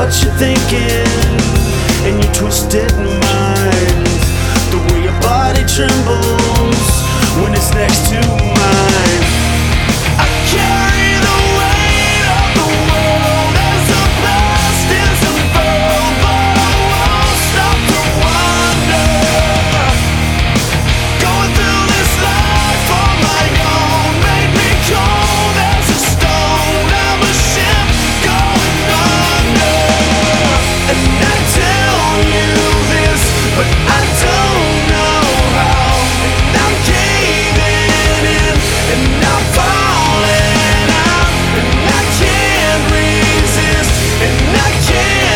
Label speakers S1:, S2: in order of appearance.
S1: what you're thinking in your twisted mind. The way your body trembles when it's next to mine. I carry the weight of the world as the past is unfurled, but I won't stop to wonder. Going through this life on my own made me cold as a stone. I'm a ship going under. And I tell you this, but I don't know how. And I'm caving in, and I'm falling out, and I can't resist, and I can't